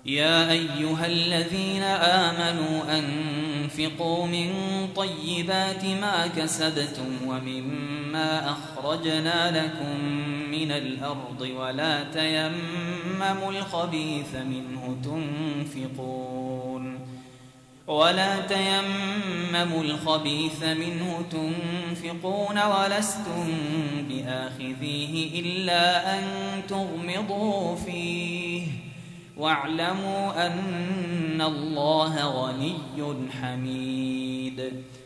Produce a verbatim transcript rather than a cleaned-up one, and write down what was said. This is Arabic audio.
يا أيها الذين آمنوا أنفقوا من طيبات ما كسبتم ومما أخرجنا لكم من الأرض ولا تيمموا الخبيث منه تنفقون ولا تيمموا الخبيث منه تنفقون ولستم بآخذيه إلا أن تغمضوا فيه واعلموا أن الله غني حميد.